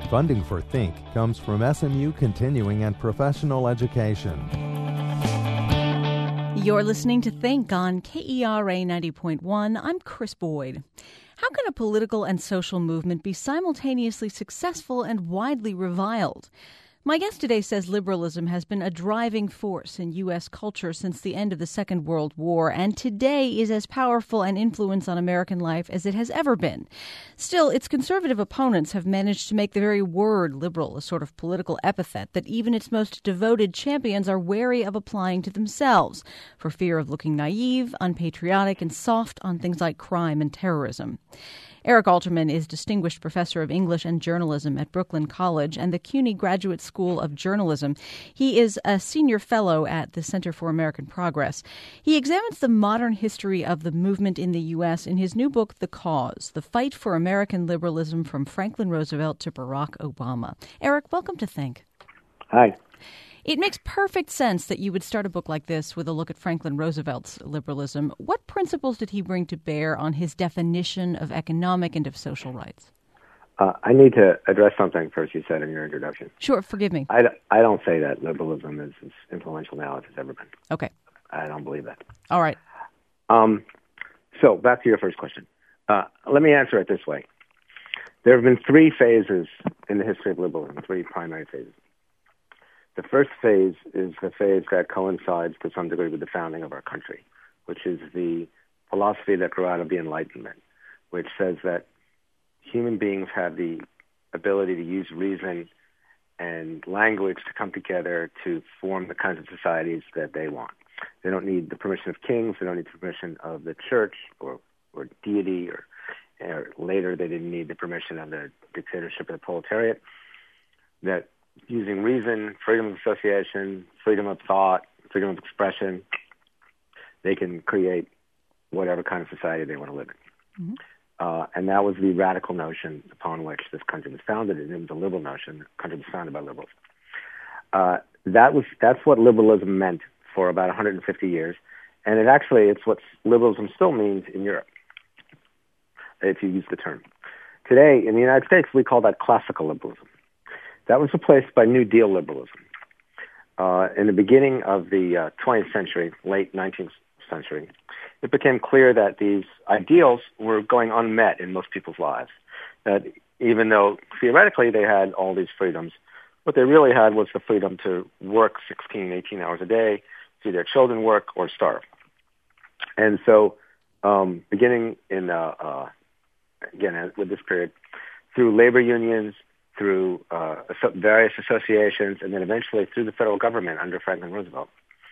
Funding for Think comes from SMU Continuing and Professional Education. You're listening to Think on KERA 90.1. I'm Chris Boyd. How can a political and social movement be simultaneously successful and widely reviled? My guest today says liberalism has been a driving force in U.S. culture since the end of the Second World War, and today is as powerful an influence on American life as it has ever been. Still, its conservative opponents have managed to make the very word liberal a sort of political epithet that even its most devoted champions are wary of applying to themselves, for fear of looking naive, unpatriotic, and soft on things like crime and terrorism. Eric Alterman is Distinguished Professor of English and Journalism at Brooklyn College and the CUNY Graduate School of Journalism. He is a senior fellow at the Center for American Progress. He examines the modern history of the movement in the U.S. in his new book, The Cause, The Fight for American Liberalism from Franklin Roosevelt to Barack Obama. Eric, welcome to Think. Hi. It makes perfect sense that you would start a book like this with a look at Franklin Roosevelt's liberalism. What principles did he bring to bear on his definition of economic and of social rights? I need to address something first you said in your introduction. Sure, forgive me. I don't say that liberalism is as influential now as it's ever been. Okay. I don't believe that. All right. So back to your first question. Let me answer it this way. There have been three phases in the history of liberalism, three primary phases. The first phase is the phase that coincides to some degree with the founding of our country, which is the philosophy that grew out of the Enlightenment, which says that human beings have the ability to use reason and language to come together to form the kinds of societies that they want. They don't need the permission of kings. They don't need the permission of the church or deity, or later they didn't need the permission of the dictatorship of the proletariat. That using reason, freedom of association, freedom of thought, freedom of expression, they can create whatever kind of society they want to live in. Mm-hmm. And that was the radical notion upon which this country was founded, and it was a liberal notion. The country was founded by liberals. That's what liberalism meant for about 150 years, and it's what liberalism still means in Europe, if you use the term. Today, in the United States, we call that classical liberalism. That was replaced by New Deal liberalism. In the beginning of the 20th century, late 19th century, it became clear that these ideals were going unmet in most people's lives. That even though theoretically they had all these freedoms, what they really had was the freedom to work 16, 18 hours a day, see their children work, or starve. And so beginning in, again, with this period, through labor unions, through various associations, and then eventually through the federal government under Franklin Roosevelt,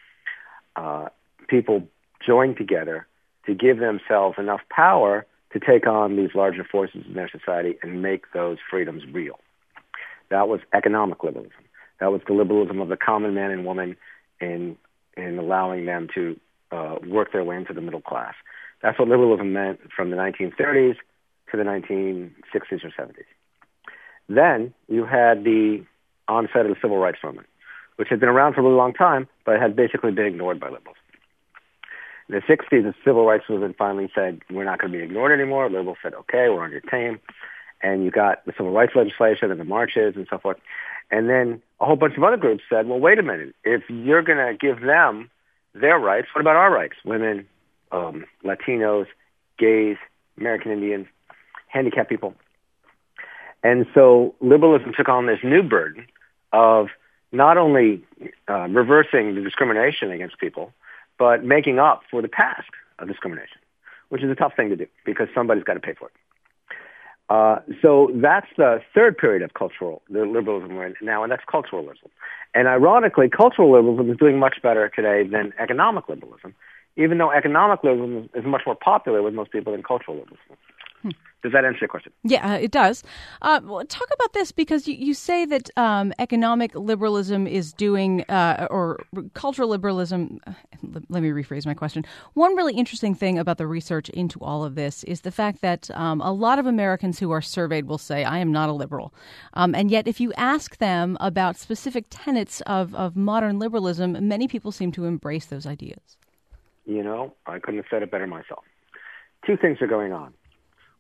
people joined together to give themselves enough power to take on these larger forces in their society and make those freedoms real. That was economic liberalism. That was the liberalism of the common man and woman in allowing them to work their way into the middle class. That's what liberalism meant from the 1930s to the 1960s or 70s. Then you had the onset of the civil rights movement, which had been around for a really long time, but had basically been ignored by liberals. In the 60s, the civil rights movement finally said, we're not going to be ignored anymore. Liberals said, okay, we're on your team. And you got the civil rights legislation and the marches and so forth. And then a whole bunch of other groups said, well, wait a minute. If you're going to give them their rights, what about our rights? Women, Latinos, gays, American Indians, handicapped people. And so liberalism took on this new burden of not only reversing the discrimination against people, but making up for the past of discrimination, which is a tough thing to do because somebody's got to pay for it. So that's the third period of the liberalism we're in now, and that's cultural liberalism. And ironically, cultural liberalism is doing much better today than economic liberalism, even though economic liberalism is much more popular with most people than cultural liberalism. Does that answer your question? Yeah, it does. Well, talk about this because you say that economic liberalism is doing, or cultural liberalism, let me rephrase my question. One really interesting thing about the research into all of this is the fact that a lot of Americans who are surveyed will say, I am not a liberal. And yet if you ask them about specific tenets of modern liberalism, many people seem to embrace those ideas. You know, I couldn't have said it better myself. Two things are going on.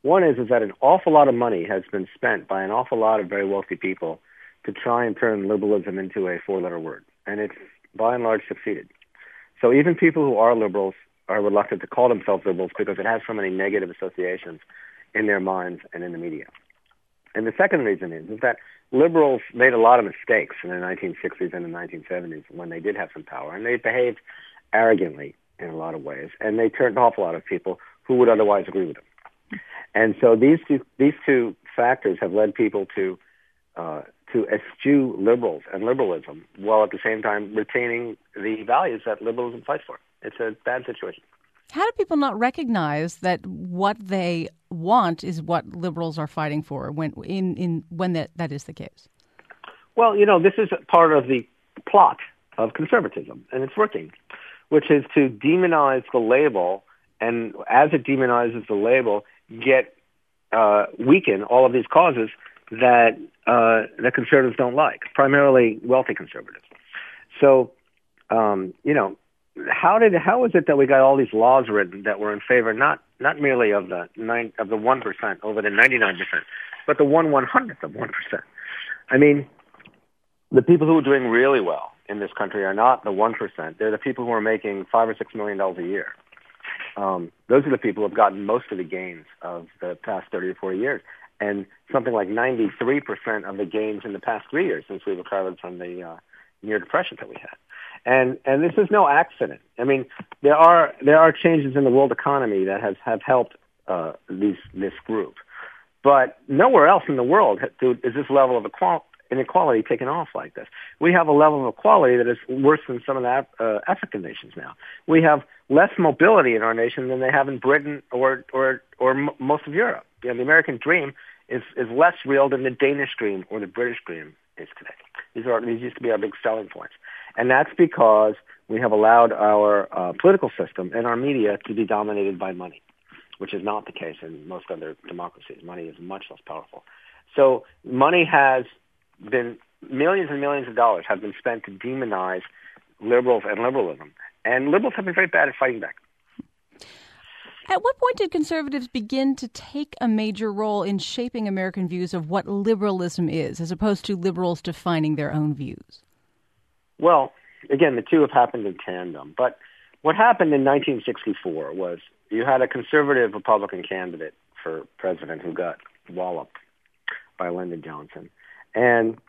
One is that an awful lot of money has been spent by an awful lot of very wealthy people to try and turn liberalism into a four-letter word, and it's by and large succeeded. So even people who are liberals are reluctant to call themselves liberals because it has so many negative associations in their minds and in the media. And the second reason is that liberals made a lot of mistakes in the 1960s and the 1970s when they did have some power, and they behaved arrogantly in a lot of ways, and they turned off a lot of people who would otherwise agree with them. And so these two factors have led people to eschew liberals and liberalism, while at the same time retaining the values that liberalism fights for. It's a bad situation. How do people not recognize that what they want is what liberals are fighting for when that is the case? Well, this is part of the plot of conservatism, and it's working, which is to demonize the label, and as it demonizes the label, weaken all of these causes that conservatives don't like, primarily wealthy conservatives. So, how is it that we got all these laws written that were in favor not merely of the 1% over the 99%, but the 1/100th of 1%? I mean, the people who are doing really well in this country are not the 1%. They're the people who are making $5 or $6 million a year. Those are the people who have gotten most of the gains of the past 30 or 40 years, and something like 93% of the gains in the past 3 years since we recovered from the near depression that we had. And this is no accident. I mean, there are changes in the world economy that have helped this group, but nowhere else in the world is this level of inequality taken off like this. We have a level of equality that is worse than some of the African nations now. We have less mobility in our nation than they have in Britain or most of Europe. The American dream is less real than the Danish dream or the British dream is today. These used to be our big selling points. And that's because we have allowed our political system and our media to be dominated by money, which is not the case in most other democracies. Money is much less powerful. So money has been, millions and millions of dollars have been spent to demonize liberals and liberalism. And liberals have been very bad at fighting back. At what point did conservatives begin to take a major role in shaping American views of what liberalism is, as opposed to liberals defining their own views? Well, again, the two have happened in tandem. But what happened in 1964 was you had a conservative Republican candidate for president who got walloped by Lyndon Johnson. And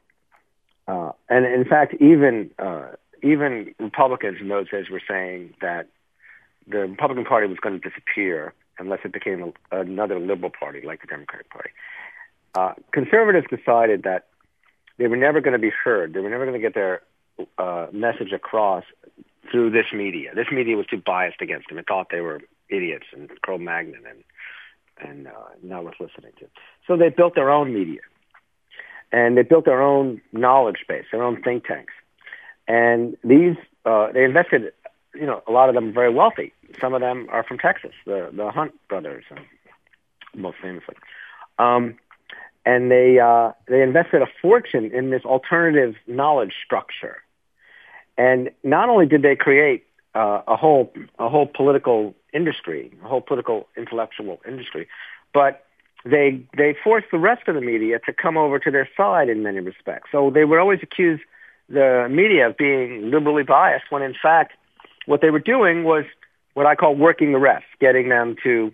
in fact, even Republicans in those days were saying that the Republican Party was going to disappear unless it became another liberal party like the Democratic Party. Conservatives decided that they were never going to be heard. They were never going to get their message across through this media. This media was too biased against them. It thought they were idiots and Cro-Magnon and not worth listening to. So they built their own media. And they built their own knowledge base, their own think tanks. And these, they invested, a lot of them are very wealthy. Some of them are from Texas, the Hunt brothers, most famously. And they invested a fortune in this alternative knowledge structure. And not only did they create a whole political industry, a whole political intellectual industry, but they forced the rest of the media to come over to their side in many respects. So they would always accuse the media of being liberally biased, when in fact what they were doing was what I call working the refs, getting them to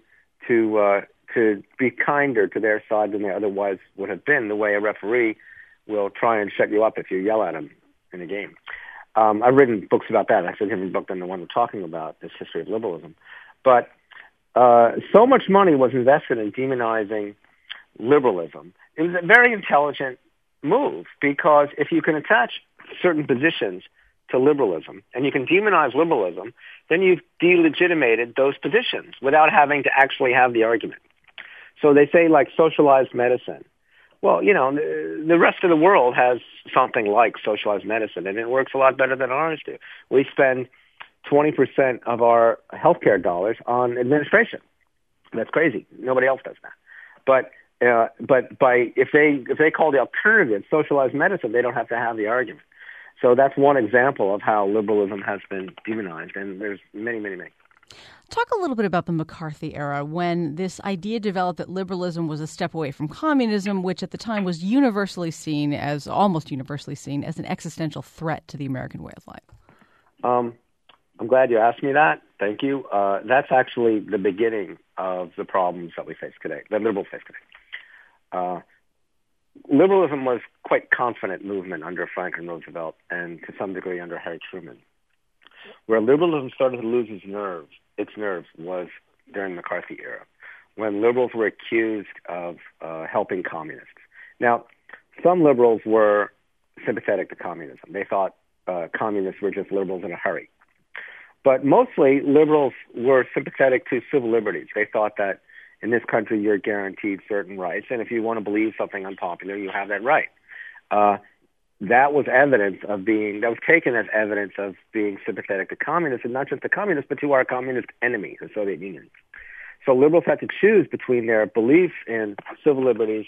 be kinder to their side than they otherwise would have been, the way a referee will try and shut you up if you yell at him in a game. I've written books about that. Actually, a different book than the one we're talking about, this history of liberalism. But so much money was invested in demonizing liberalism. It was a very intelligent move, because if you can attach certain positions to liberalism and you can demonize liberalism, then you've delegitimated those positions without having to actually have the argument. So they say, like, socialized medicine. Well, the rest of the world has something like socialized medicine, and it works a lot better than ours do. We spend 20% of our healthcare dollars on administration. That's crazy. Nobody else does that. But if they call the alternative socialized medicine, they don't have to have the argument. So that's one example of how liberalism has been demonized, and there's many, many, many. Talk a little bit about the McCarthy era, when this idea developed that liberalism was a step away from communism, which at the time was almost universally seen as an existential threat to the American way of life. I'm glad you asked me that. Thank you. That's actually the beginning of the problems that we face today, that liberals face today. Liberalism was quite confident movement under Franklin Roosevelt and to some degree under Harry Truman. Where liberalism started to lose its nerves was during the McCarthy era, when liberals were accused of helping communists. Now, some liberals were sympathetic to communism. They thought communists were just liberals in a hurry. But mostly, liberals were sympathetic to civil liberties. They thought that in this country, you're guaranteed certain rights, and if you want to believe something unpopular, you have that right. That was taken as evidence of being sympathetic to communists, and not just to communists, but to our communist enemy, the Soviet Union. So liberals had to choose between their belief in civil liberties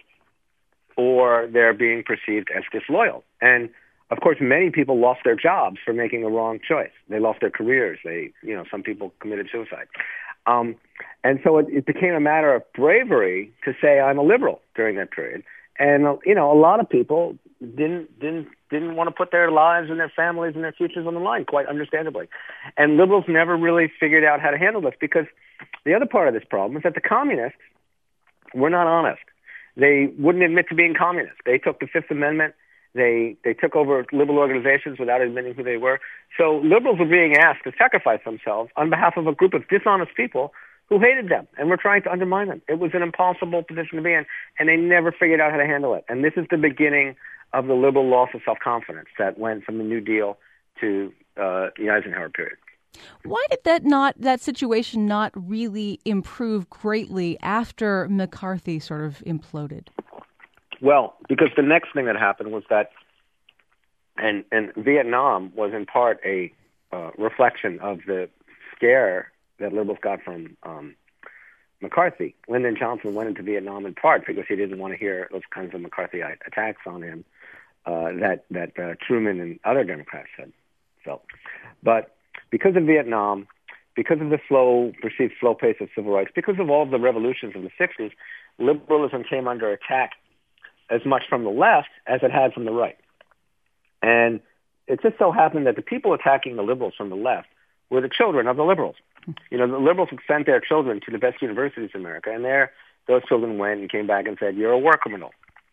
or their being perceived as disloyal. And of course, many people lost their jobs for making a wrong choice. They lost their careers. Some people committed suicide. And so it became a matter of bravery to say I'm a liberal during that period. And a lot of people didn't want to put their lives and their families and their futures on the line, quite understandably. And liberals never really figured out how to handle this, because the other part of this problem is that the communists were not honest. They wouldn't admit to being communists. They took the Fifth Amendment. They took over liberal organizations without admitting who they were. So liberals were being asked to sacrifice themselves on behalf of a group of dishonest people who hated them and were trying to undermine them. It was an impossible position to be in, and they never figured out how to handle it. And this is the beginning of the liberal loss of self-confidence that went from the New Deal to the Eisenhower period. Why did that situation not really improve greatly after McCarthy sort of imploded? Well, because the next thing that happened was that, and Vietnam was in part a reflection of the scare that liberals got from McCarthy. Lyndon Johnson went into Vietnam in part because he didn't want to hear those kinds of McCarthy attacks on him that Truman and other Democrats had felt. But because of Vietnam, because of the perceived slow pace of civil rights, because of all of the revolutions of the 60s, liberalism came under attack as much from the left as it had from the right. And it just so happened that the people attacking the liberals from the left were the children of the liberals. The liberals had sent their children to the best universities in America, and those children went and came back and said, "You're a war criminal,"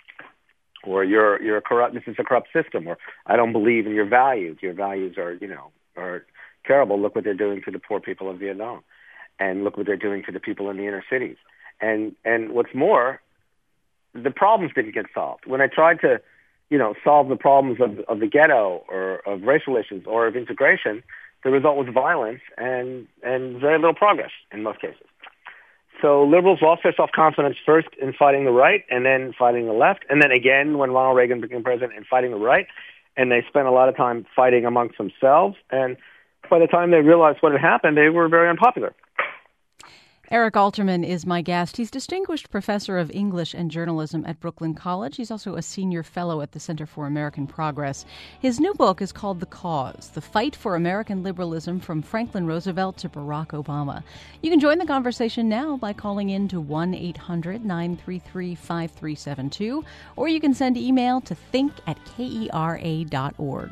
or "You're corrupt. This is a corrupt system," or "I don't believe in your values. Your values are terrible. Look what they're doing to the poor people of Vietnam, and look what they're doing to the people in the inner cities." And what's more, the problems didn't get solved. When I tried to, solve the problems of the ghetto or of racial issues or of integration, the result was violence and very little progress in most cases. So liberals lost their self-confidence first in fighting the right and then fighting the left, and then again when Ronald Reagan became president in fighting the right, and they spent a lot of time fighting amongst themselves, and by the time they realized what had happened, they were very unpopular. Eric Alterman is my guest. He's Distinguished Professor of English and Journalism at Brooklyn College. He's also a Senior Fellow at the Center for American Progress. His new book is called The Cause, The Fight for American Liberalism from Franklin Roosevelt to Barack Obama. You can join the conversation now by calling in to 1-800-933-5372, or you can send email to think@kera.org.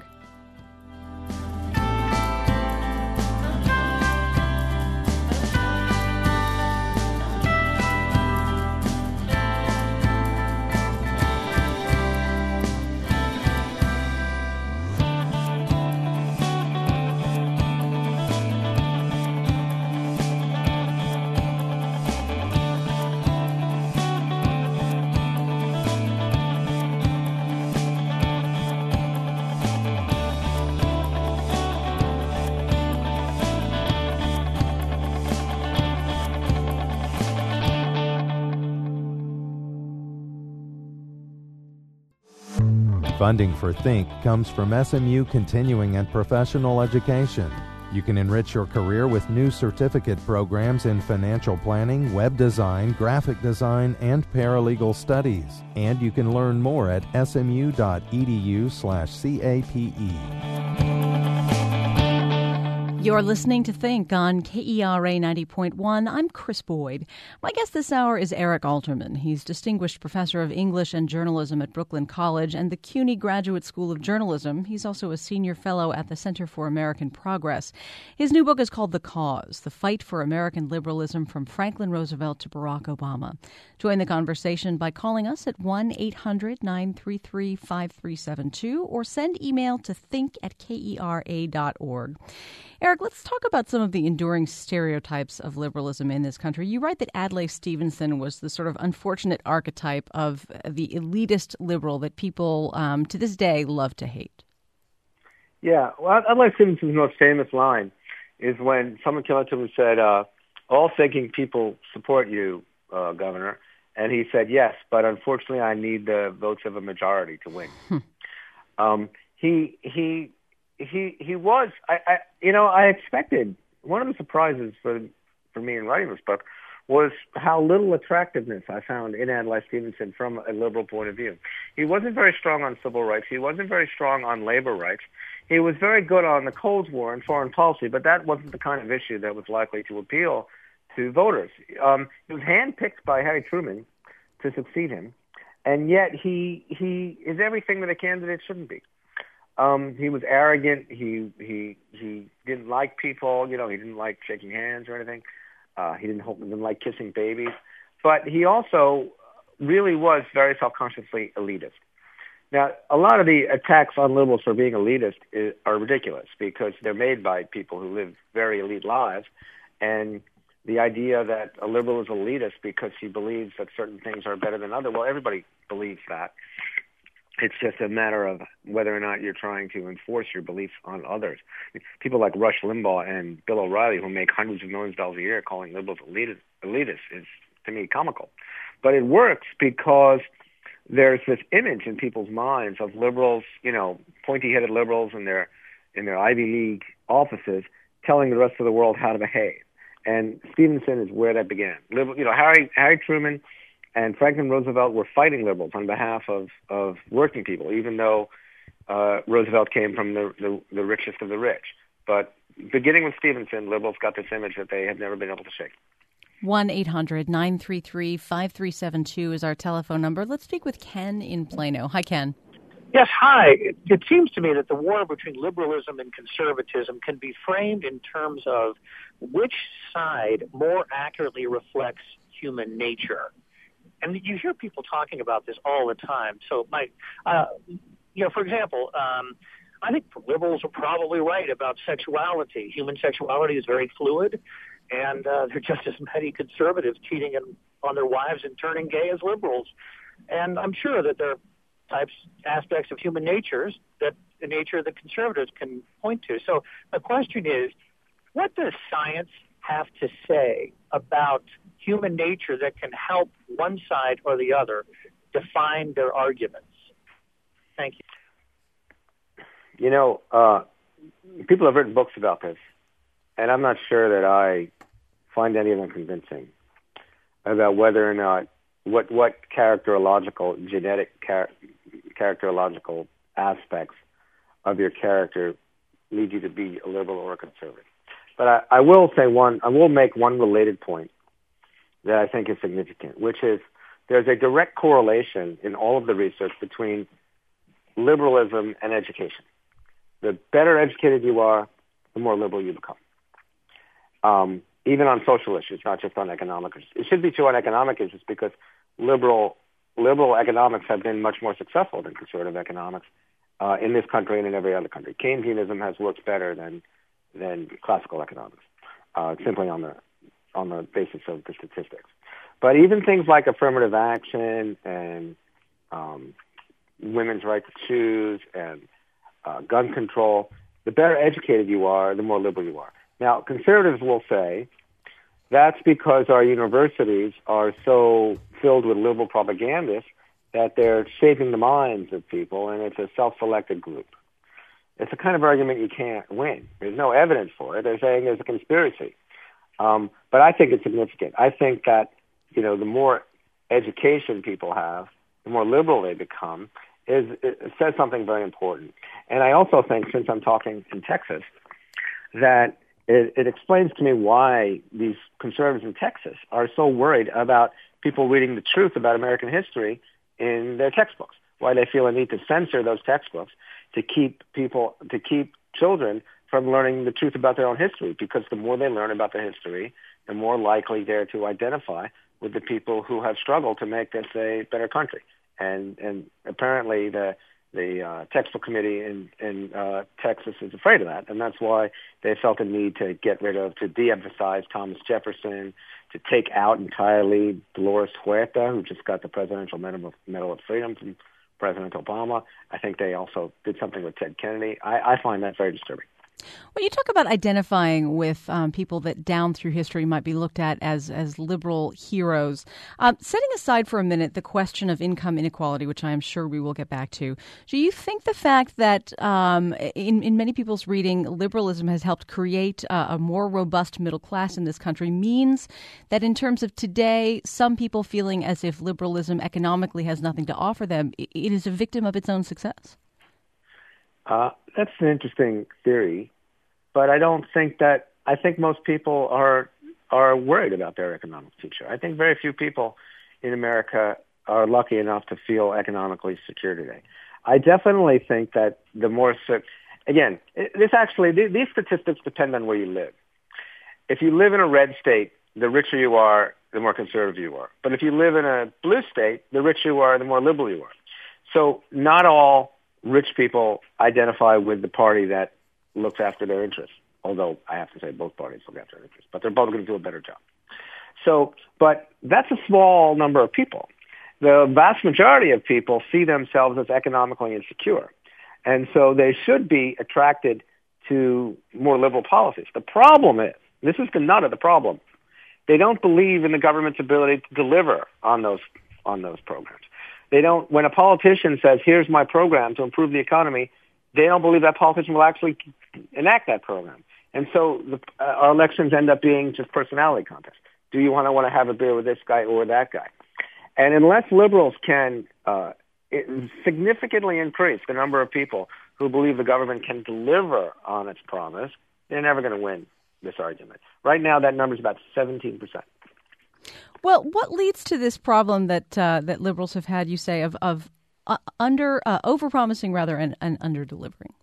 Funding for Think comes from SMU Continuing and Professional Education. You can enrich your career with new certificate programs in financial planning, web design, graphic design, and paralegal studies. And you can learn more at smu.edu/CAPE. You're listening to Think on KERA 90.1. I'm Chris Boyd. My guest this hour is Eric Alterman. He's Distinguished Professor of English and Journalism at Brooklyn College and the CUNY Graduate School of Journalism. He's also a Senior Fellow at the Center for American Progress. His new book is called The Cause, The Fight for American Liberalism from Franklin Roosevelt to Barack Obama. Join the conversation by calling us at 1-800-933-5372 or send email to think@kera.org. Eric, let's talk about some of the enduring stereotypes of liberalism in this country. You write that Adlai Stevenson was the sort of unfortunate archetype of the elitist liberal that people to this day love to hate. Yeah, well, Adlai Stevenson's most famous line is when someone came up to him and said, all thinking people support you, Governor. And he said, yes, but unfortunately I need the votes of a majority to win. He was, I expected, one of the surprises for me in writing this book was how little attractiveness I found in Adlai Stevenson from a liberal point of view. He wasn't very strong on civil rights. He wasn't very strong on labor rights. He was very good on the Cold War and foreign policy, but that wasn't the kind of issue that was likely to appeal to voters. He was handpicked by Harry Truman to succeed him, and yet he is everything that a candidate shouldn't be. He was arrogant. He didn't like people. He didn't like shaking hands or anything. He didn't like kissing babies. But he also really was very self-consciously elitist. Now, a lot of the attacks on liberals for being elitist are ridiculous because they're made by people who live very elite lives. And the idea that a liberal is elitist because he believes that certain things are better than others, well, everybody believes that. It's just a matter of whether or not you're trying to enforce your beliefs on others. People like Rush Limbaugh and Bill O'Reilly, who make hundreds of millions of dollars a year, calling liberals elitist is, to me, comical. But it works because there's this image in people's minds of liberals, pointy-headed liberals in their Ivy League offices telling the rest of the world how to behave. And Stevenson is where that began. Harry Truman and Franklin Roosevelt were fighting liberals on behalf of working people, even though Roosevelt came from the richest of the rich. But beginning with Stevenson, liberals got this image that they had never been able to shake. 1-800-933-5372 is our telephone number. Let's speak with Ken in Plano. Hi, Ken. Yes, hi. It seems to me that the war between liberalism and conservatism can be framed in terms of which side more accurately reflects human nature. And you hear people talking about this all the time. So, for example, I think liberals are probably right about sexuality. Human sexuality is very fluid, and there are just as many conservatives cheating on their wives and turning gay as liberals. And I'm sure that there are aspects of human natures that the nature of the conservatives can point to. So the question is, what does science have to say about human nature that can help one side or the other define their arguments? Thank you. People have written books about this, and I'm not sure that I find any of them convincing about whether or not what characterological aspects of your character lead you to be a liberal or a conservative. But I will make one related point that I think is significant, which is there's a direct correlation in all of the research between liberalism and education. The better educated you are, the more liberal you become. Even on social issues, not just on economic issues. It should be true on economic issues because liberal economics have been much more successful than conservative economics in this country and in every other country. Keynesianism has worked better than classical economics, simply on the basis of the statistics. But even things like affirmative action and women's right to choose and gun control, the better educated you are, the more liberal you are. Now, conservatives will say that's because our universities are so filled with liberal propagandists that they're shaping the minds of people, and it's a self-selected group. It's a kind of argument you can't win. There's no evidence for it. They're saying there's a conspiracy. But I think it's significant. I think that, the more education people have, the more liberal they become, it says something very important. And I also think, since I'm talking in Texas, that it explains to me why these conservatives in Texas are so worried about people reading the truth about American history in their textbooks, why they feel a need to censor those textbooks to keep children from learning the truth about their own history, because the more they learn about their history, the more likely they're to identify with the people who have struggled to make this a better country. And apparently the textbook committee in Texas is afraid of that, and that's why they felt a need to de-emphasize Thomas Jefferson, to take out entirely Dolores Huerta, who just got the Presidential Medal of Freedom from President Obama. I think they also did something with Ted Kennedy. I find that very disturbing. Well, you talk about identifying with people that down through history might be looked at as liberal heroes. Setting aside for a minute the question of income inequality, which I am sure we will get back to, do you think the fact that in many people's reading, liberalism has helped create a more robust middle class in this country means that in terms of today, some people feeling as if liberalism economically has nothing to offer them, it is a victim of its own success? That's an interesting theory, but I don't think that. I think most people are worried about their economic future. I think very few people in America are lucky enough to feel economically secure today. I definitely think that the more again, these statistics depend on where you live. If you live in a red state, the richer you are, the more conservative you are. But if you live in a blue state, the richer you are, the more liberal you are. So not all rich people identify with the party that looks after their interests, although I have to say both parties look after their interests, but they're both going to do a better job. So, but that's a small number of people. The vast majority of people see themselves as economically insecure, and so they should be attracted to more liberal policies. The problem is, this is the nut of the problem, they don't believe in the government's ability to deliver on those programs. They don't. When a politician says, "Here's my program to improve the economy," they don't believe that politician will actually enact that program. And so our elections end up being just personality contests. Do you want to have a beer with this guy or that guy? And unless liberals can significantly increase the number of people who believe the government can deliver on its promise, they're never going to win this argument. Right now, that number is about 17%. Well, what leads to this problem that liberals have had, you say, of overpromising rather and under-delivering?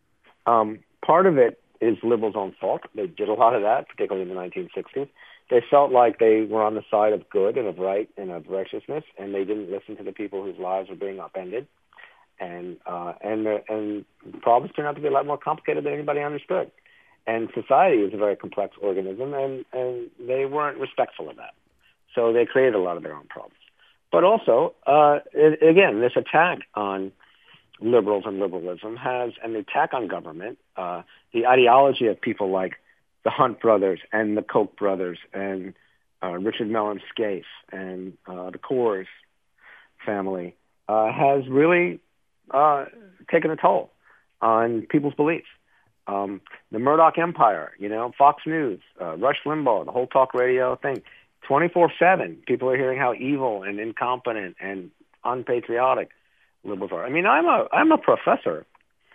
Part of it is liberals' own fault. They did a lot of that, particularly in the 1960s. They felt like they were on the side of good and of right and of righteousness, and they didn't listen to the people whose lives were being upended. And problems turned out to be a lot more complicated than anybody understood. And society is a very complex organism, and they weren't respectful of that. So they created a lot of their own problems. But also, again, this attack on liberals and liberalism and the attack on government, the ideology of people like the Hunt brothers and the Koch brothers and Richard Mellon Scaife and the Coors family has really taken a toll on people's beliefs. The Murdoch empire, Fox News, Rush Limbaugh, the whole talk radio thing. 24/7, people are hearing how evil and incompetent and unpatriotic liberals are. I mean, I'm a professor.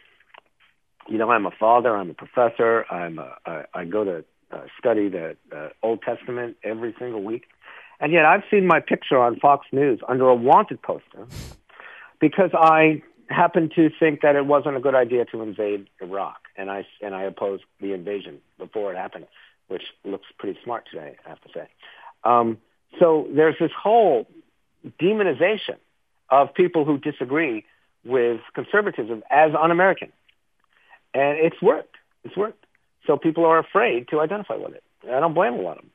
I'm a father. I'm a professor. I go to study the Old Testament every single week, and yet I've seen my picture on Fox News under a wanted poster because I happen to think that it wasn't a good idea to invade Iraq, and I opposed the invasion before it happened, which looks pretty smart today, I have to say. So there's this whole demonization of people who disagree with conservatism as un-American. And it's worked. It's worked. So people are afraid to identify with it. I don't blame a lot of them.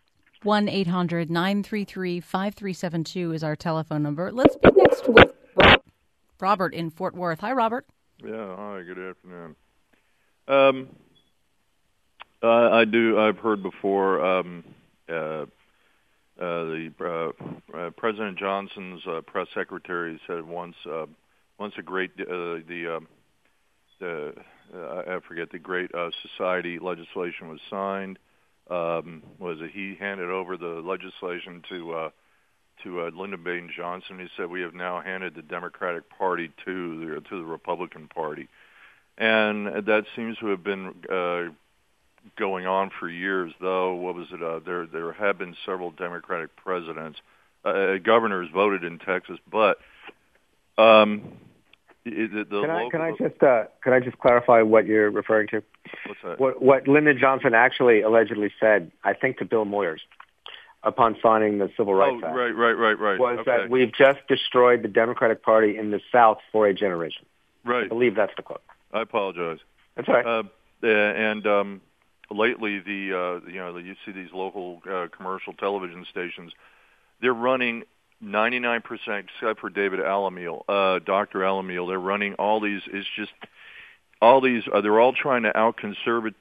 1-800-933-5372 is our telephone number. Let's be next with Robert in Fort Worth. Hi, Robert. Yeah, hi, good afternoon. I've heard before President Johnson's press secretary said once a great I forget the Great Society legislation was signed. Was it he handed over the legislation to Lyndon Baines Johnson? He said we have now handed the Democratic Party to the Republican Party, and that seems to have been going on for years, though. What was it? There have been several Democratic presidents, governors voted in Texas, but Can I just clarify what you're referring to? What's that? What Lyndon Johnson actually allegedly said, I think, to Bill Moyers upon signing the Civil Rights Act. Right. Was that we've just destroyed the Democratic Party in the South for a generation. Right. I believe that's the quote. I apologize. That's all right. Lately, you see these local commercial television stations. They're running 99%, except for David Alamil, Dr. Alamil. They're running all these. It's just all these. They're all trying to out conservative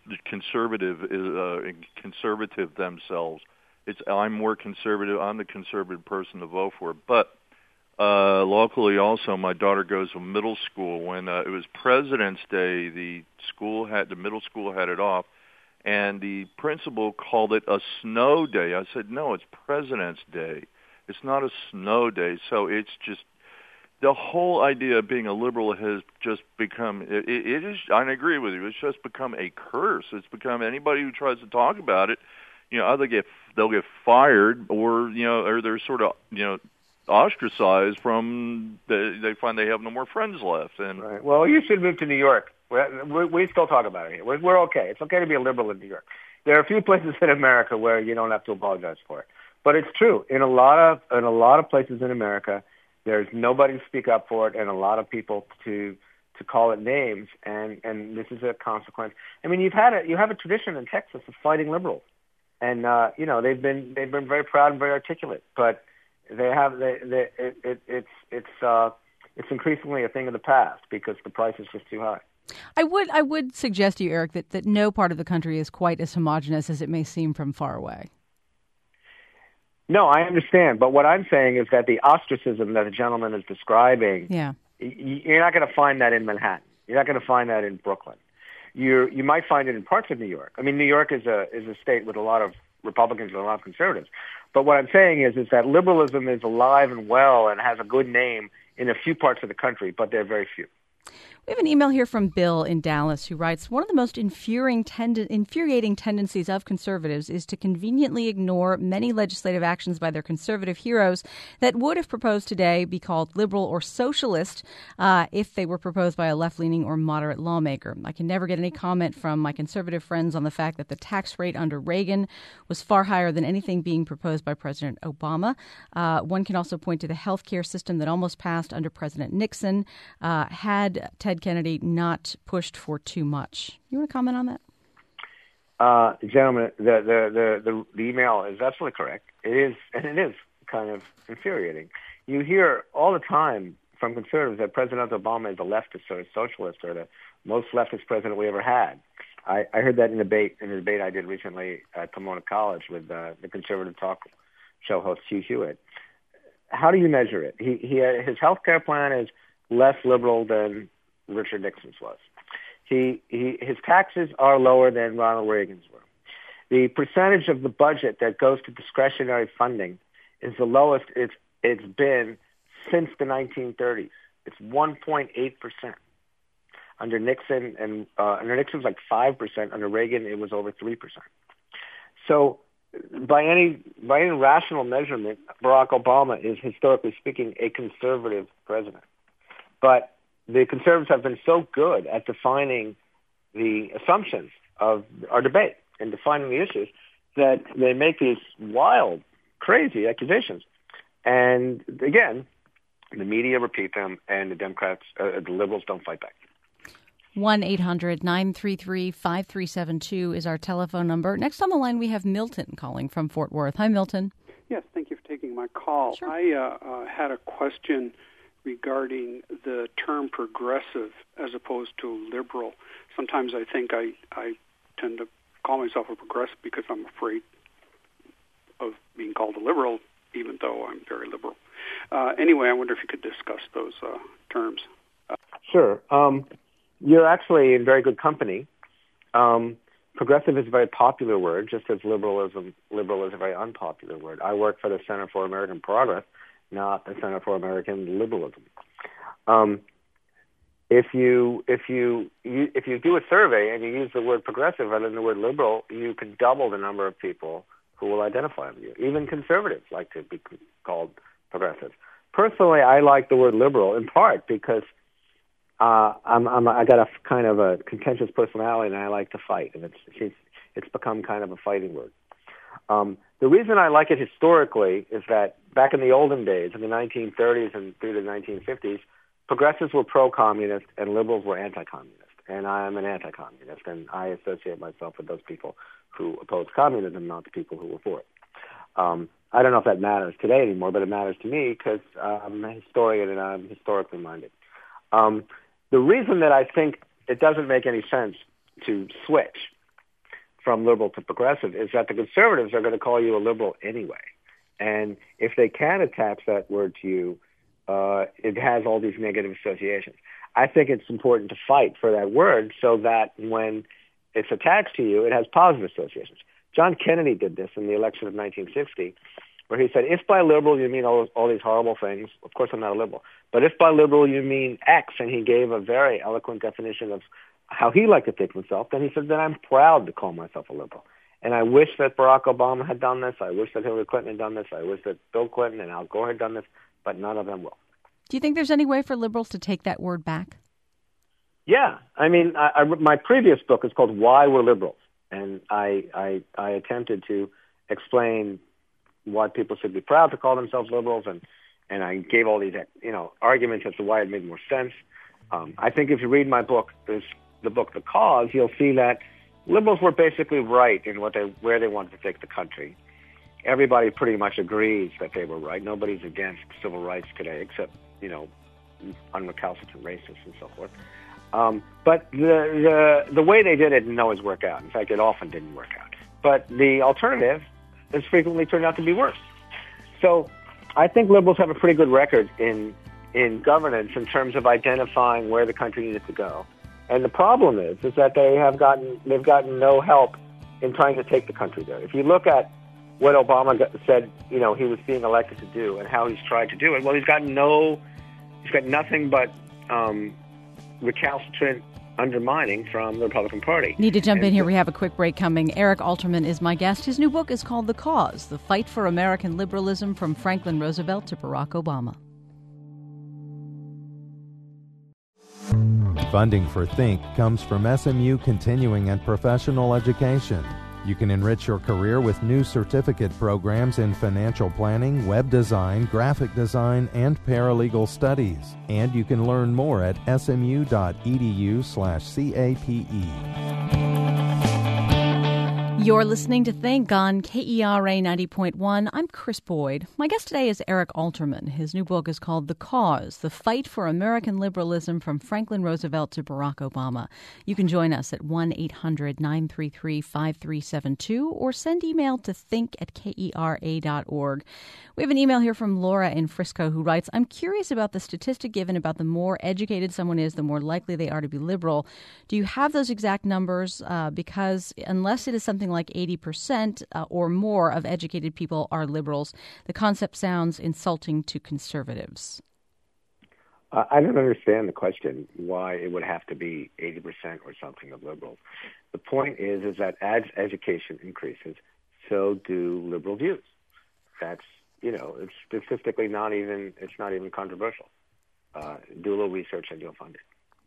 themselves. I'm more conservative. I'm the conservative person to vote for. But locally, also, my daughter goes to middle school. When it was President's Day, the middle school had it off, and the principal called it a snow day. I said, no, it's President's Day. It's not a snow day. So it's just the whole idea of being a liberal has just become. It is. I agree with you. It's just become a curse. It's become anybody who tries to talk about it. Either they'll get fired, or they're sort of ostracized from. They find they have no more friends left. And right. Well, you should move to New York. We still talk about it here. We're okay. It's okay to be a liberal in New York. There are a few places in America where you don't have to apologize for it. But it's true. In a lot of places in America, there's nobody to speak up for it, and a lot of people to call it names. And this is a consequence. I mean, you have a tradition in Texas of fighting liberals, and they've been very proud and very articulate. But it's increasingly a thing of the past because the price is just too high. I would suggest to you, Eric, that no part of the country is quite as homogenous as it may seem from far away. No, I understand. But what I'm saying is that the ostracism that the gentleman is describing, you're not going to find that in Manhattan. You're not going to find that in Brooklyn. You might find it in parts of New York. I mean, New York is a state with a lot of Republicans and a lot of conservatives. But what I'm saying is that liberalism is alive and well and has a good name in a few parts of the country, but there are very few. We have an email here from Bill in Dallas who writes, one of the most infuriating tendencies of conservatives is to conveniently ignore many legislative actions by their conservative heroes that would, if proposed today, be called liberal or socialist if they were proposed by a left-leaning or moderate lawmaker. I can never get any comment from my conservative friends on the fact that the tax rate under Reagan was far higher than anything being proposed by President Obama. One can also point to the health care system that almost passed under President Nixon had Ted Kennedy not pushed for too much. You want to comment on that? Gentlemen, the email is absolutely correct. It is kind of infuriating. You hear all the time from conservatives that President Obama is a leftist or a socialist or the most leftist president we ever had. I heard that in a debate I did recently at Pomona College with the conservative talk show host Hugh Hewitt. How do you measure it? His health care plan is less liberal than Richard Nixon's was. His taxes are lower than Ronald Reagan's were. The percentage of the budget that goes to discretionary funding is the lowest it's been since the 1930s. It's 1.8%. Under Nixon, and under Nixon was like 5%. Under Reagan, it was over 3%. So, by any rational measurement, Barack Obama is, historically speaking, a conservative president. But the conservatives have been so good at defining the assumptions of our debate and defining the issues that they make these wild, crazy accusations. And again, the media repeat them, and the Democrats, the liberals, don't fight back. 1-800-933-5372 is our telephone number. Next on the line, we have Milton calling from Fort Worth. Hi, Milton. Yes, thank you for taking my call. Sure. I had a question regarding the term progressive as opposed to liberal. Sometimes I think I tend to call myself a progressive because I'm afraid of being called a liberal, even though I'm very liberal. Anyway, I wonder if you could discuss those terms. Sure. You're actually in very good company. Progressive is a very popular word, just as liberal is a very unpopular word. I work for the Center for American Progress, not the Center for American Liberalism. if you do a survey and you use the word progressive rather than the word liberal, you can double the number of people who will identify with you. Even conservatives like to be called progressive. Personally, I like the word liberal in part because I got a kind of a contentious personality and I like to fight, and it's become kind of a fighting word. The reason I like it historically is that back in the olden days, in the 1930s and through the 1950s, progressives were pro-communist and liberals were anti-communist. And I am an anti-communist, and I associate myself with those people who oppose communism, not the people who were for it. I don't know if that matters today anymore, but it matters to me because I'm a historian and I'm historically minded. The reason that I think it doesn't make any sense to switch from liberal to progressive is that the conservatives are going to call you a liberal anyway. And if they can attach that word to you, it has all these negative associations. I think it's important to fight for that word so that when it's attached to you, it has positive associations. John Kennedy did this in the election of 1960, where he said, if by liberal you mean all these horrible things, of course I'm not a liberal, but if by liberal you mean X, and he gave a very eloquent definition of how he liked to think of himself, then he said, then I'm proud to call myself a liberal. And I wish that Barack Obama had done this. I wish that Hillary Clinton had done this. I wish that Bill Clinton and Al Gore had done this, but none of them will. Do you think there's any way for liberals to take that word back? Yeah. I mean, my previous book is called Why We're Liberals, and I attempted to explain why people should be proud to call themselves liberals, and I gave all these arguments as to why it made more sense. I think if you read my book, the book The Cause, you'll see that liberals were basically right in where they wanted to take the country. Everybody pretty much agrees that they were right. Nobody's against civil rights today, except unrecalcitrant racists and so forth. But the way they did it didn't always work out. In fact, it often didn't work out. But the alternative has frequently turned out to be worse. So I think liberals have a pretty good record in governance in terms of identifying where the country needed to go. And the problem is that they've gotten no help in trying to take the country there. If you look at what Obama said, he was being elected to do and how he's tried to do it, well, he's got nothing but recalcitrant undermining from the Republican Party. Need to jump in here. We have a quick break coming. Eric Alterman is my guest. His new book is called The Cause, The Fight for American Liberalism from Franklin Roosevelt to Barack Obama. Funding for Think comes from SMU Continuing and Professional Education. You can enrich your career with new certificate programs in financial planning, web design, graphic design, and paralegal studies. And you can learn more at smu.edu/CAPE. You're listening to Think on KERA 90.1. I'm Chris Boyd. My guest today is Eric Alterman. His new book is called The Cause, The Fight for American Liberalism from Franklin Roosevelt to Barack Obama. You can join us at 1-800-933-5372 or send email to think@kera.org. We have an email here from Laura in Frisco who writes, I'm curious about the statistic given about the more educated someone is, the more likely they are to be liberal. Do you have those exact numbers? Because unless it is something like 80% or more of educated people are liberals, the concept sounds insulting to conservatives. I don't understand the question, why it would have to be 80% or something of liberals. The point is that as education increases, so do liberal views. That's, it's statistically not even controversial. Do a little research and you'll find it.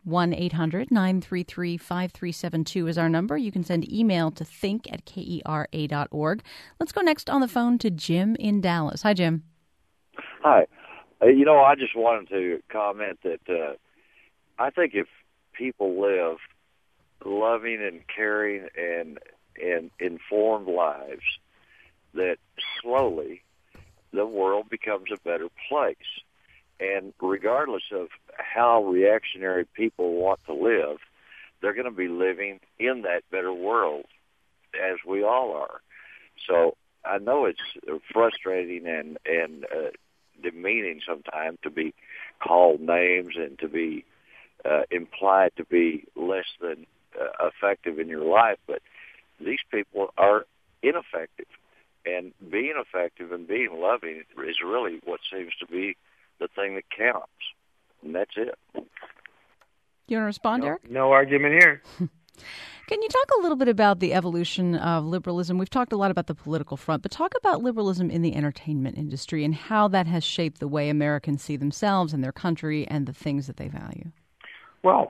1-800-933-5372 is our number. You can send email to think@kera.org. Let's go next on the phone to Jim in Dallas. Hi, Jim. Hi. I just wanted to comment that I think if people live loving and caring and informed lives, that slowly the world becomes a better place. And regardless of how reactionary people want to live, they're going to be living in that better world, as we all are. So I know it's frustrating and demeaning sometimes to be called names and to be implied to be less than effective in your life, but these people are ineffective. And being effective and being loving is really what seems to be the thing that counts, and that's it. You want to respond, Eric? No argument here. Can you talk a little bit about the evolution of liberalism? We've talked a lot about the political front, but talk about liberalism in the entertainment industry and how that has shaped the way Americans see themselves and their country and the things that they value. Well,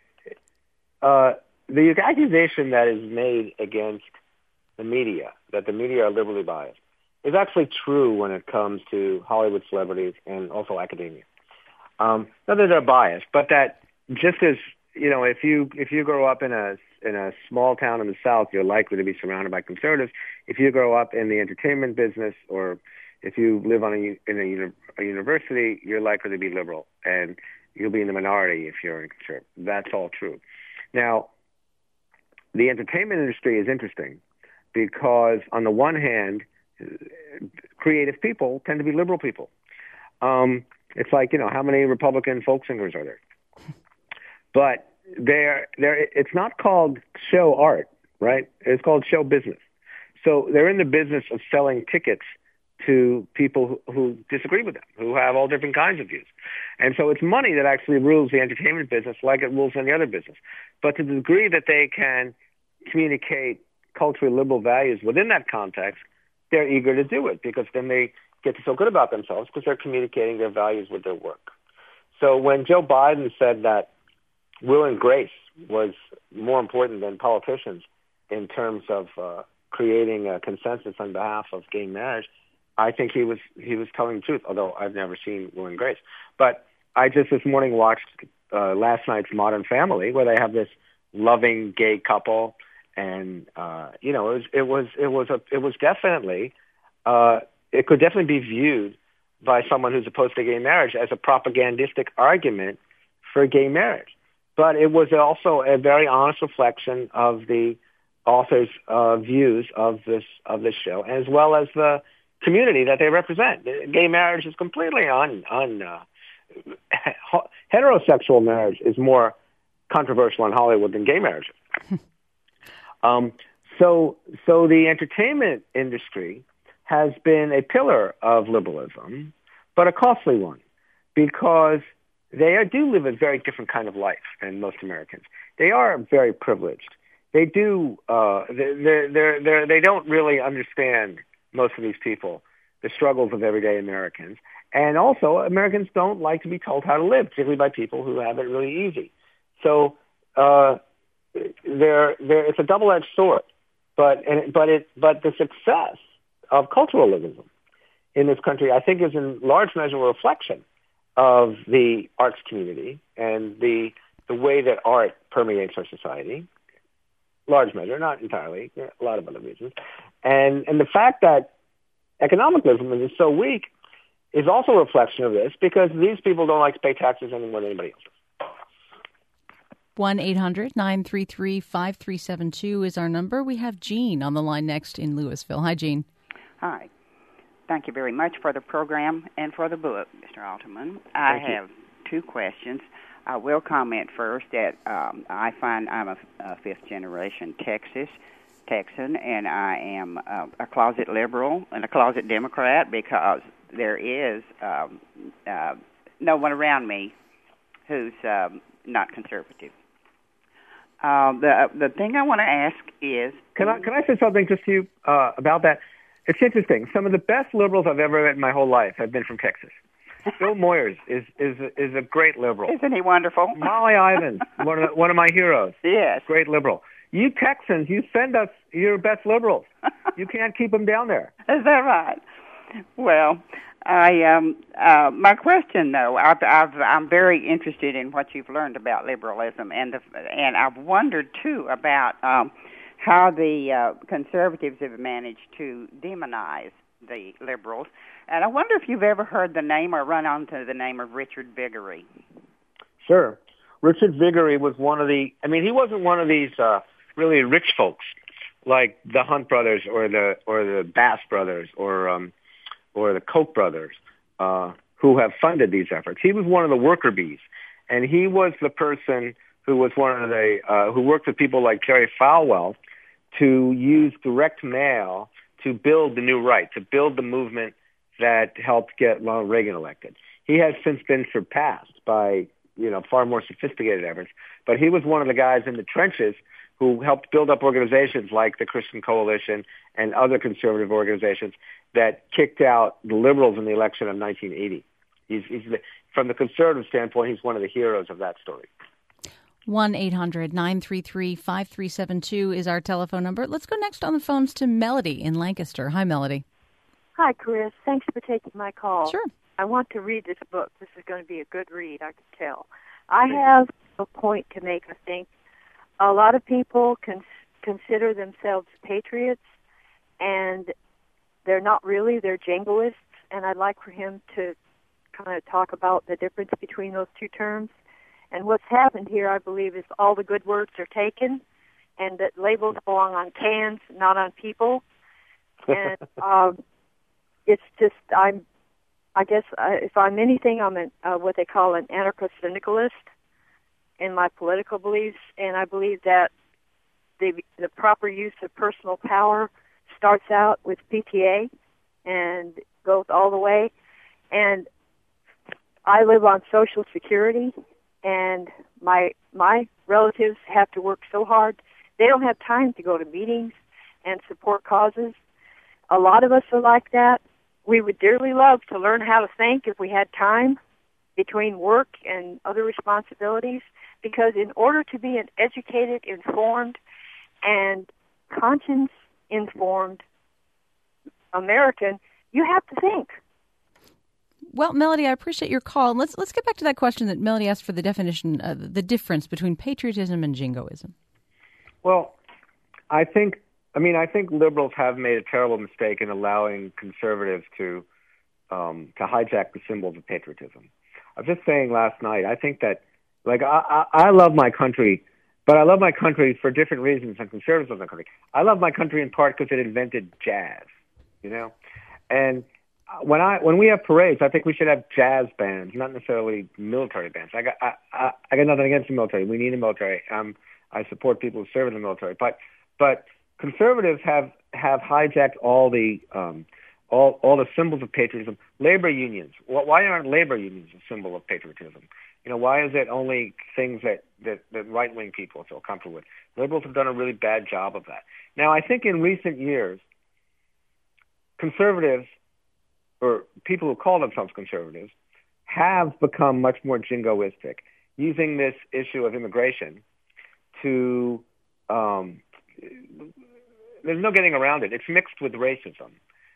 the accusation that is made against the media, that the media are liberally biased, is actually true when it comes to Hollywood celebrities and also academia. Not that they're biased, but that just as, if you grow up in a small town in the South, you're likely to be surrounded by conservatives. If you grow up in the entertainment business, or if you live in a university, you're likely to be liberal, and you'll be in the minority if you're a conservative. That's all true. Now, the entertainment industry is interesting because, on the one hand, creative people tend to be liberal people. It's like, how many Republican folk singers are there? But it's not called show art, right? It's called show business. So they're in the business of selling tickets to people who disagree with them, who have all different kinds of views. And so it's money that actually rules the entertainment business like it rules any other business. But to the degree that they can communicate culturally liberal values within that context, they're eager to do it because then they get to feel good about themselves because they're communicating their values with their work. So when Joe Biden said that will and grace was more important than politicians in terms of creating a consensus on behalf of gay marriage, I think he was telling the truth, although I've never seen Will and Grace. But I just this morning watched last night's Modern Family, where they have this loving gay couple, and it could definitely be viewed by someone who's opposed to gay marriage as a propagandistic argument for gay marriage. But it was also a very honest reflection of the author's views of this show, as well as the community that they represent. Gay marriage is completely heterosexual marriage is more controversial in Hollywood than gay marriage. So the entertainment industry has been a pillar of liberalism, but a costly one, because they do live a very different kind of life than most Americans. They are very privileged. They do. They don't really understand, most of these people, the struggles of everyday Americans. And also, Americans don't like to be told how to live, particularly by people who have it really easy. So it's a double-edged sword. But the success of culturalism in this country, I think, is in large measure a reflection of the arts community and the way that art permeates our society. Large measure, not entirely, a lot of other reasons. And the fact that economic liberalism is so weak is also a reflection of this, because these people don't like to pay taxes any more than anybody else does. 1-800-933-5372 is our number. We have Jean on the line next in Louisville. Hi, Jean. Hi. Thank you very much for the program and for the book, Mr. Alterman. I have two questions. I will comment first that I find I'm a fifth-generation Texan, and I am a closet liberal and a closet Democrat, because there is no one around me who's not conservative. The thing I want to ask is... Can I say something just to you about that? It's interesting. Some of the best liberals I've ever met in my whole life have been from Texas. Bill Moyers is a great liberal. Isn't he wonderful? Molly Ivins, one of my heroes. Yes. Great liberal. You Texans, you send us your best liberals. You can't keep them down there. Is that right? Well, my question though, I'm very interested in what you've learned about liberalism, and I've wondered too about how the conservatives have managed to demonize the liberals. And I wonder if you've ever heard the name or run onto the name of Richard Viguerie. Sure. Richard Viguerie was he wasn't one of these really rich folks like the Hunt brothers or the Bass brothers or the Koch brothers who have funded these efforts. He was one of the worker bees, and he was the person who was one of the who worked with people like Jerry Falwell to use direct mail to build the New Right, to build the movement that helped get Ronald Reagan elected. He has since been surpassed by far more sophisticated efforts. But he was one of the guys in the trenches who helped build up organizations like the Christian Coalition and other conservative organizations that kicked out the liberals in the election of 1980. From the conservative standpoint, he's one of the heroes of that story. 1-800-933-5372 is our telephone number. Let's go next on the phones to Melody in Lancaster. Hi, Melody. Hi, Chris. Thanks for taking my call. Sure. I want to read this book. This is going to be a good read, I can tell. I have a point to make, I think. A lot of people consider themselves patriots, and they're not really. They're jingoists, and I'd like for him to kind of talk about the difference between those two terms. And what's happened here, I believe, is all the good words are taken, and that labels belong on cans, not on people. And it's just, I guess if I'm anything, I'm what they call an anarcho-syndicalist in my political beliefs, and I believe that the proper use of personal power starts out with PTA and goes all the way. And I live on Social Security, and my relatives have to work so hard. They don't have time to go to meetings and support causes. A lot of us are like that. We would dearly love to learn how to think if we had time between work and other responsibilities, because in order to be an educated, informed, and conscience-informed American, you have to think. Well, Melody, I appreciate your call. Let's get back to that question that Melody asked for the definition, the difference between patriotism and jingoism. Well, I think liberals have made a terrible mistake in allowing conservatives to hijack the symbols of patriotism. I was just saying last night, I think that, I love my country, but I love my country for different reasons than conservatives love my country. I love my country in part because it invented jazz, and when we have parades, I think we should have jazz bands, not necessarily military bands. I got nothing against the military. We need the military. I support people who serve in the military, but conservatives have hijacked all the symbols of patriotism. Labor unions. Why aren't labor unions a symbol of patriotism? Why is it only things that right-wing people feel comfortable with? Liberals have done a really bad job of that. Now, I think in recent years, conservatives, or people who call themselves conservatives, have become much more jingoistic, using this issue of immigration to there's no getting around it. It's mixed with racism.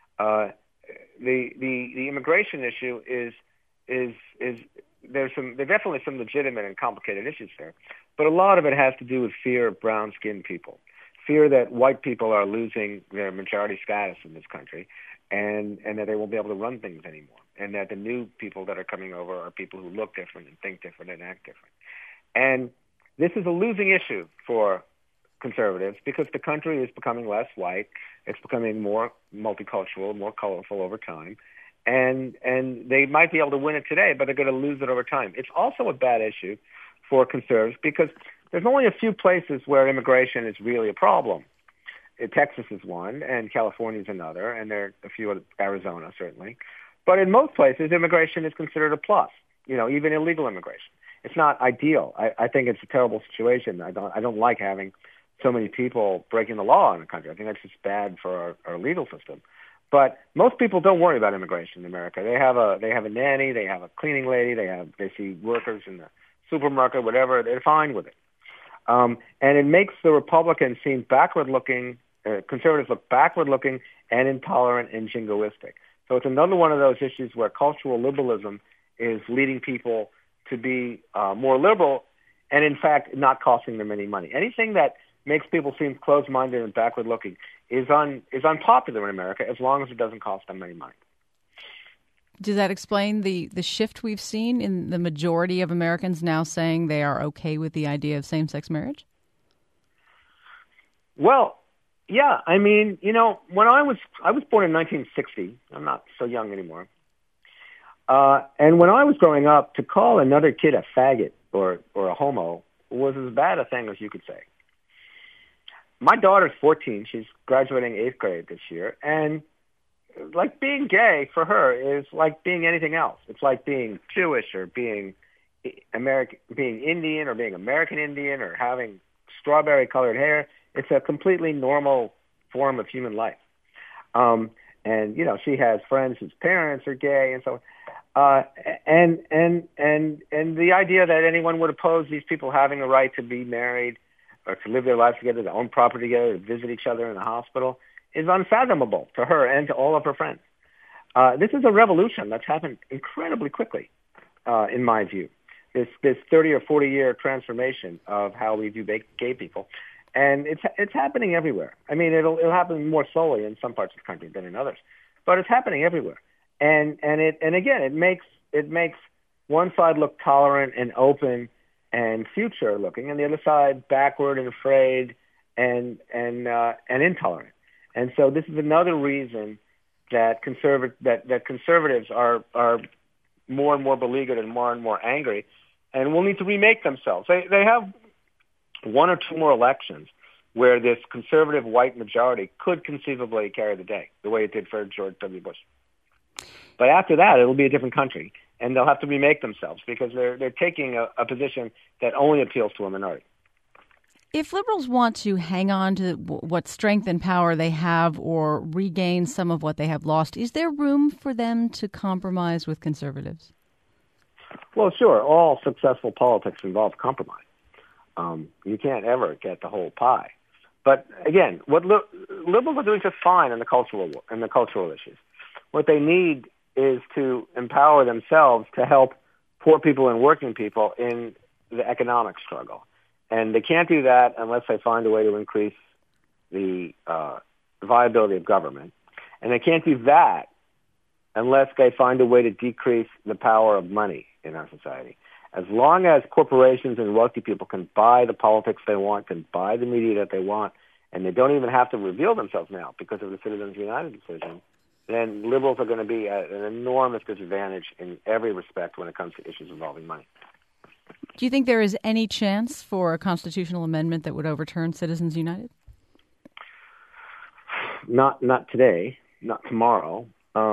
The immigration issue is there's definitely some legitimate and complicated issues there, but a lot of it has to do with fear of brown-skinned people, fear that white people are losing their majority status in this country, and that they won't be able to run things anymore, and that the new people that are coming over are people who look different and think different and act different. And this is a losing issue for conservatives because the country is becoming less white. It's becoming more multicultural, more colorful over time. And they might be able to win it today, but they're going to lose it over time. It's also a bad issue for conservatives because there's only a few places where immigration is really a problem. Texas is one, and California is another, and there are a few, Arizona certainly. But in most places, immigration is considered a plus, even illegal immigration. It's not ideal. I think it's a terrible situation. I don't like having so many people breaking the law in the country. I think that's just bad for our legal system. But most people don't worry about immigration in America. They have a nanny, they have a cleaning lady, they see workers in the supermarket, whatever. They're fine with it. And it makes the Republicans seem backward-looking, conservatives look backward-looking and intolerant and jingoistic. So it's another one of those issues where cultural liberalism is leading people to be more liberal and, in fact, not costing them any money. Anything that makes people seem closed-minded and backward-looking is unpopular in America as long as it doesn't cost them any money. Does that explain the shift we've seen in the majority of Americans now saying they are okay with the idea of same-sex marriage? Well, yeah. I mean, when I was born in 1960. I'm not so young anymore. And when I was growing up, to call another kid a faggot or a homo was as bad a thing as you could say. My daughter's 14. She's graduating 8th grade this year. And being gay for her is like being anything else. It's like being Jewish or being being Indian or being American Indian or having strawberry-colored hair. It's a completely normal form of human life. And she has friends whose parents are gay and so on. And the idea that anyone would oppose these people having a right to be married or to live their lives together, to own property together, to visit each other in the hospital is unfathomable to her and to all of her friends. This is a revolution that's happened incredibly quickly, in my view. This 30 or 40 year transformation of how we view gay people, and it's happening everywhere. I mean, it'll happen more slowly in some parts of the country than in others, but it's happening everywhere. And again, it makes one side look tolerant and open and future looking, and the other side backward and afraid and intolerant. And so this is another reason that conservatives are more and more beleaguered and more angry, and will need to remake themselves. They have one or two more elections where this conservative white majority could conceivably carry the day, the way it did for George W. Bush. But after that, it'll be a different country, and they'll have to remake themselves because they're taking a position that only appeals to a minority. If liberals want to hang on to what strength and power they have or regain some of what they have lost, is there room for them to compromise with conservatives? Well, sure. All successful politics involves compromise. You can't ever get the whole pie. But again, what liberals are doing just fine in the cultural issues. What they need is to empower themselves to help poor people and working people in the economic struggle. And they can't do that unless they find a way to increase the viability of government. And they can't do that unless they find a way to decrease the power of money in our society. As long as corporations and wealthy people can buy the politics they want, can buy the media that they want, and they don't even have to reveal themselves now because of the Citizens United decision, then liberals are going to be at an enormous disadvantage in every respect when it comes to issues involving money. Do you think there is any chance for a constitutional amendment that would overturn Citizens United? Not today, not tomorrow.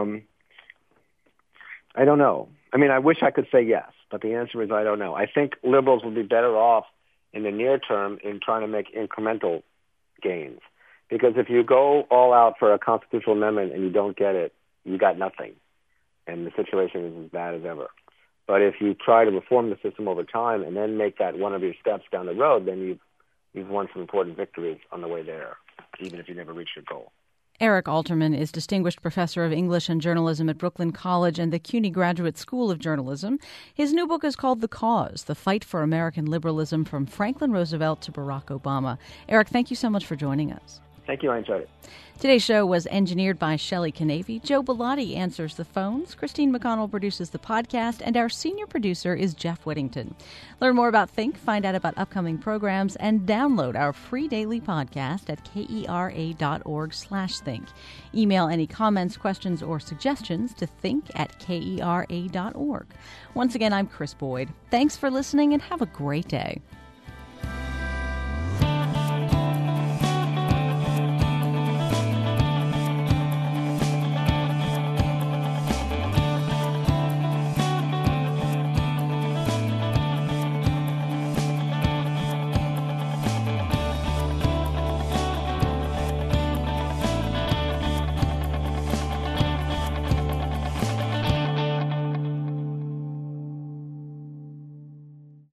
I don't know. I mean, I wish I could say yes, but the answer is I don't know. I think liberals will be better off in the near term in trying to make incremental gains. Because if you go all out for a constitutional amendment and you don't get it, you got nothing. And the situation is as bad as ever. But if you try to reform the system over time and then make that one of your steps down the road, then you've won some important victories on the way there, even if you never reach your goal. Eric Alterman is Distinguished Professor of English and Journalism at Brooklyn College and the CUNY Graduate School of Journalism. His new book is called The Cause, The Fight for American Liberalism from Franklin Roosevelt to Barack Obama. Eric, thank you so much for joining us. Thank you. I enjoyed it. Today's show was engineered by Shelley Canavy. Joe Bellotti answers the phones. Christine McConnell produces the podcast. And our senior producer is Jeff Whittington. Learn more about Think, find out about upcoming programs, and download our free daily podcast at kera.org/think. Email any comments, questions, or suggestions to think@kera.org. Once again, I'm Chris Boyd. Thanks for listening and have a great day.